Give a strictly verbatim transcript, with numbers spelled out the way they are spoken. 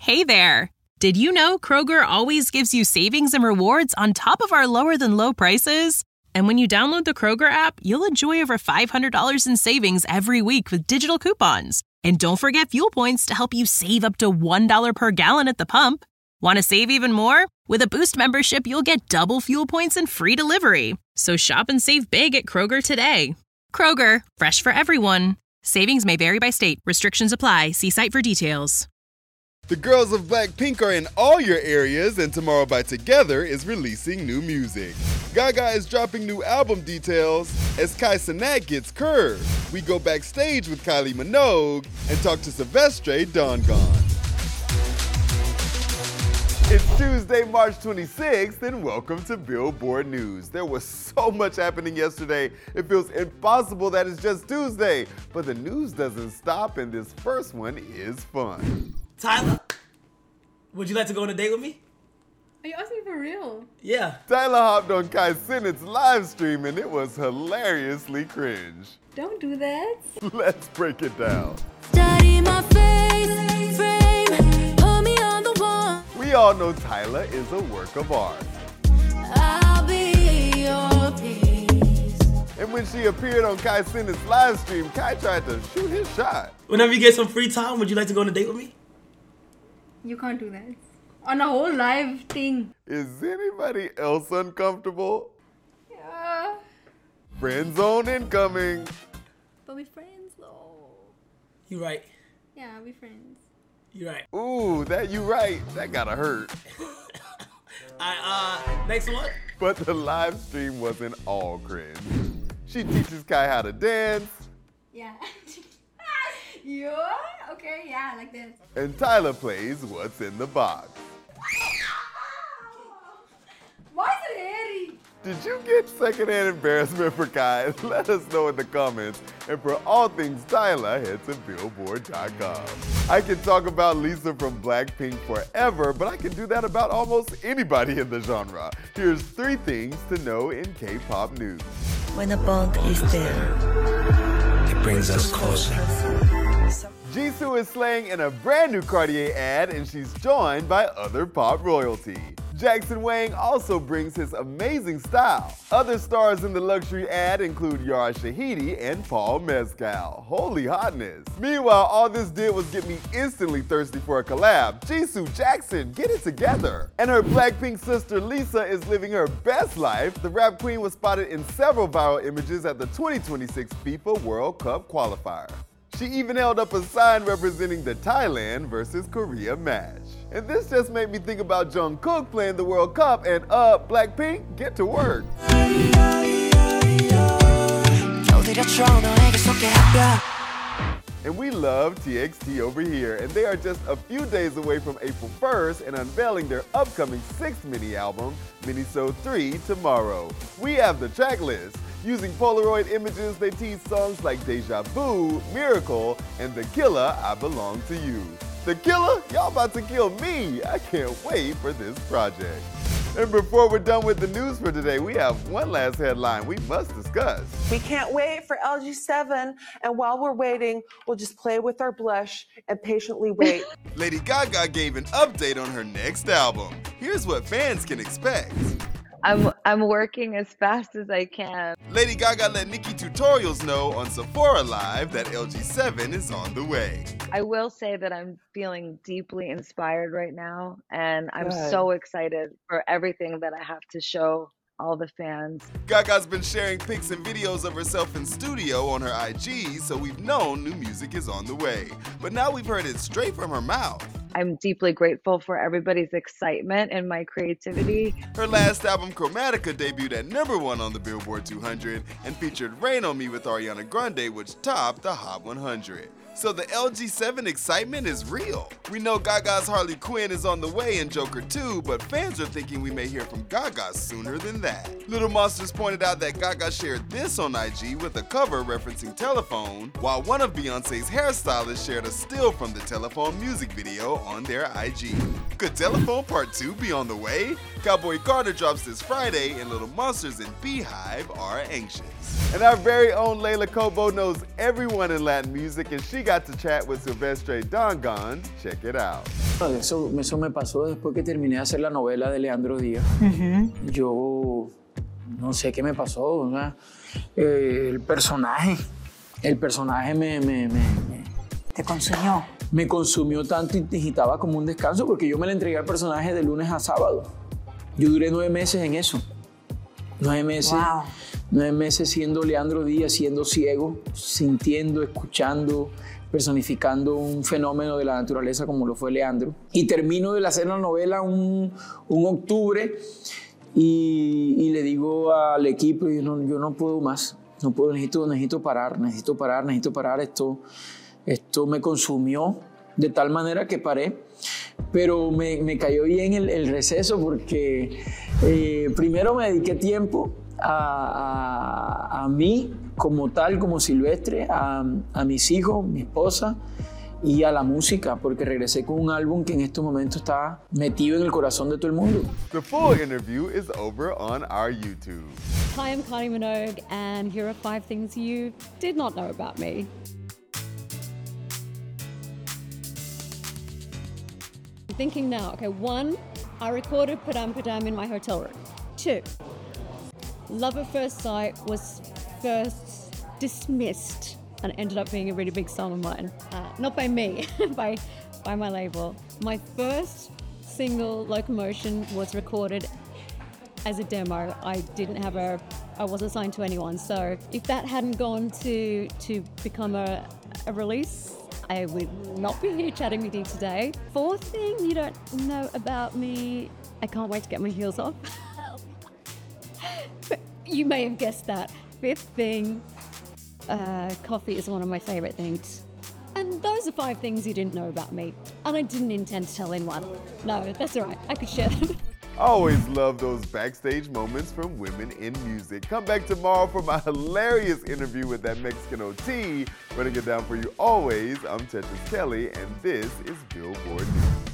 Hey there! Did you know Kroger always gives you savings and rewards on top of our lower-than-low prices? And when you download the Kroger app, you'll enjoy over five hundred dollars in savings every week with digital coupons. And don't forget fuel points to help you save up to one dollar per gallon at the pump. Want to save even more? With a Boost membership, you'll get double fuel points and free delivery. So shop and save big at Kroger today. Kroger, fresh for everyone. Savings may vary by state. Restrictions apply. See site for details. The girls of Blackpink are in all your areas, and Tomorrow by Together is releasing new music. Gaga is dropping new album details as Kai Cenat gets curved. We go backstage with Kylie Minogue and talk to Silvestre Dangond. It's Tuesday, March twenty-sixth, and welcome to Billboard News. There was so much happening yesterday, it feels impossible that it's just Tuesday. But the news doesn't stop, and this first one is fun. Tyler, would you like to go on a date with me? Are you asking for real? Yeah. Tyler hopped on Kai Cenat's live stream, and it was hilariously cringe. Don't do that. Let's break it down. Study my face, frame, put me on the wall. We all know Tyler is a work of art. I'll be your peace. And when she appeared on Kai Cenat's live stream, Kai tried to shoot his shot. Whenever you get some free time, would you like to go on a date with me? You can't do that. On a whole live thing. Is anybody else uncomfortable? Yeah. Friend zone incoming. But we friends though. You right. Yeah, we friends. You right. Ooh, that you right. That gotta hurt. Alright, uh, next one. But the live stream wasn't all cringe. She teaches Kai how to dance. Yeah. Yeah? Okay, yeah, like this. And Tyler plays What's in the Box. Why is it hairy? Did you get secondhand embarrassment for Kai? Let us know in the comments. And for all things Tyler, head to billboard dot com. I can talk about Lisa from Blackpink forever, but I can do that about almost anybody in the genre. Here's three things to know in K-pop news. When a bond is there, it brings us closer. Jisoo is slaying in a brand new Cartier ad, and she's joined by other pop royalty. Jackson Wang also brings his amazing style. Other stars in the luxury ad include Yara Shahidi and Paul Mescal. Holy hotness. Meanwhile, all this did was get me instantly thirsty for a collab. Jisoo, Jackson, get it together. And her Blackpink sister Lisa is living her best life. The rap queen was spotted in several viral images at the twenty twenty-six FIFA World Cup qualifier. She even held up a sign representing the Thailand versus Korea match. And this just made me think about Jungkook playing the World Cup and, uh, Blackpink, get to work. And we love T X T over here, and they are just a few days away from April first and unveiling their upcoming sixth mini-album, Miniso three, tomorrow. We have the track list. Using Polaroid images, they tease songs like Deja Vu, Miracle, and The Killer, I Belong to You. The Killer? Y'all about to kill me. I can't wait for this project. And before we're done with the news for today, we have one last headline we must discuss. We can't wait for L G seven, and while we're waiting, we'll just play with our blush and patiently wait. Lady Gaga gave an update on her next album. Here's what fans can expect. I'm I'm working as fast as I can. Lady Gaga let Nikki Tutorials know on Sephora Live that L G seven is on the way. I will say that I'm feeling deeply inspired right now, and I'm Good. so excited for everything that I have to show all the fans. Gaga's been sharing pics and videos of herself in studio on her I G, so we've known new music is on the way. But now we've heard it straight from her mouth. I'm deeply grateful for everybody's excitement and my creativity. Her last album, Chromatica, debuted at number one on the Billboard two hundred and featured Rain on Me with Ariana Grande, which topped the Hot one hundred. So the L G seven excitement is real. We know Gaga's Harley Quinn is on the way in Joker two, but fans are thinking we may hear from Gaga sooner than that. Little Monsters pointed out that Gaga shared this on I G with a cover referencing Telephone, while one of Beyonce's hairstylists shared a still from the Telephone music video on their I G. Could Telephone Part two be on the way? Cowboy Carter drops this Friday, and Little Monsters and Beehive are anxious. And our very own Layla Cobo knows everyone in Latin music, and she got to chat with Silvestre Dangond. Check it out. Eso, eso me pasó después que terminé de hacer la novela de Leandro Díaz. Uh-huh. Yo no sé qué me pasó, ¿no? Eh, el personaje, el personaje me, me, me, me... ¿Te consumió? Me consumió tanto y necesitaba como un descanso porque yo me le entregué al personaje de lunes a sábado. Yo duré nueve meses en eso. Nueve meses. Wow. Nueve meses siendo Leandro Díaz, siendo ciego, sintiendo, escuchando, personificando un fenómeno de la naturaleza como lo fue Leandro. Y termino de hacer la novela un, un octubre y, y le digo al equipo, yo no, yo no puedo más, no puedo, necesito, necesito parar, necesito parar, necesito parar. Esto, esto me consumió de tal manera que paré. Pero me, me cayó bien el, el receso porque eh, primero me dediqué tiempo a, a, a mí como tal, como Silvestre, a, a mis hijos, mi esposa y a la música, porque regresé con un álbum que en estos momentos está metido en el corazón de todo el mundo. The full interview is over on our YouTube. Hi, I'm Kylie Minogue, and here are five things you did not know about me. I'm thinking now, okay, one, I recorded Padam Padam in my hotel room. Two, Love at First Sight was first dismissed and ended up being a really big song of mine. Uh, not by me, by, by my label. My first single, Locomotion, was recorded as a demo. I didn't have a, I wasn't signed to anyone. So if that hadn't gone to, to become a, a release, I would not be here chatting with you today. Fourth thing you don't know about me, I can't wait to get my heels off. You may have guessed that. Fifth thing, uh, coffee is one of my favorite things. And those are five things you didn't know about me. And I didn't intend to tell anyone. No, that's all right, I could share them. Always love those backstage moments from women in music. Come back tomorrow for my hilarious interview with that Mexican O T. Running it down for you always, I'm Tetris Kelly, and this is Billboard News.